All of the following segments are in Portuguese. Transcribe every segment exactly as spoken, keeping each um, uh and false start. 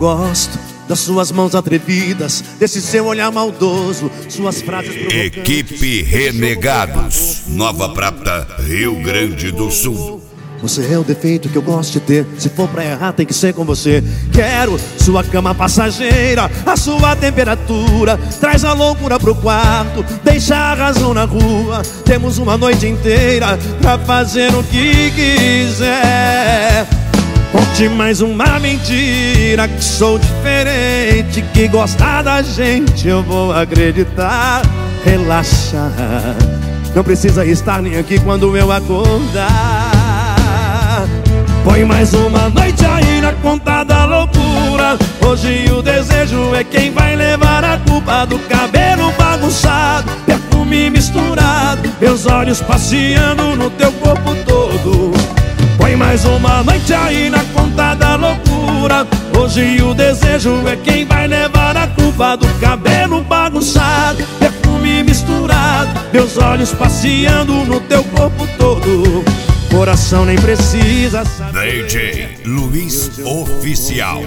gosto das suas mãos atrevidas, desse seu olhar maldoso, suas frases provocantes. Equipe Renegados, Nova Prata, Rio Grande do Sul. Você é o defeito que eu gosto de ter. Se for pra errar tem que ser com você. Quero sua cama passageira, a sua temperatura. Traz a loucura pro quarto, deixa a razão na rua. Temos uma noite inteira pra fazer o que quiser. Conte mais uma mentira, que sou diferente, que gosta da gente eu vou acreditar. Relaxa, não precisa estar nem aqui quando eu acordar. Põe mais uma noite aí na conta da loucura. Hoje o desejo é quem vai levar a culpa do cabelo bagunçado, perfume misturado, meus olhos passeando no teu corpo todo. Põe mais uma noite aí na conta da loucura. Hoje o desejo é quem vai levar a culpa do cabelo bagunçado, perfume misturado, meus olhos passeando no teu corpo todo. Coração nem precisa saber. D J Luiz Oficial.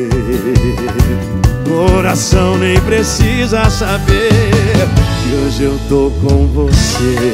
Coração nem precisa saber que hoje eu tô com você.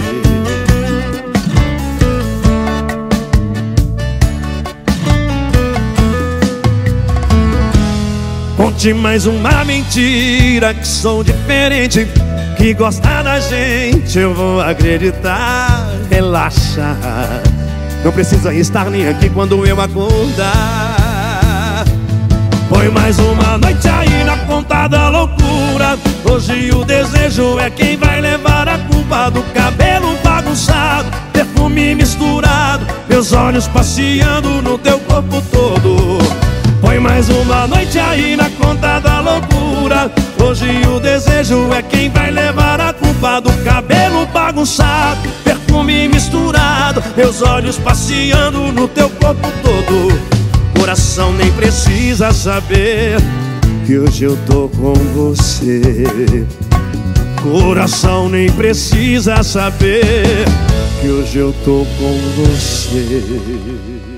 Conte mais uma mentira, que sou diferente, que gosta da gente eu vou acreditar. Relaxa, não precisa estar nem aqui quando eu acordar. Põe mais uma noite aí na conta da loucura. Hoje o desejo é quem vai levar a culpa do cabelo bagunçado, perfume misturado, meus olhos passeando no teu corpo todo. Põe mais uma noite aí na conta da loucura. Hoje o desejo é quem vai levar a culpa do cabelo bagunçado, perfume misturado, meus olhos passeando no teu corpo todo. Coração nem precisa saber que hoje eu tô com você. Coração nem precisa saber que hoje eu tô com você.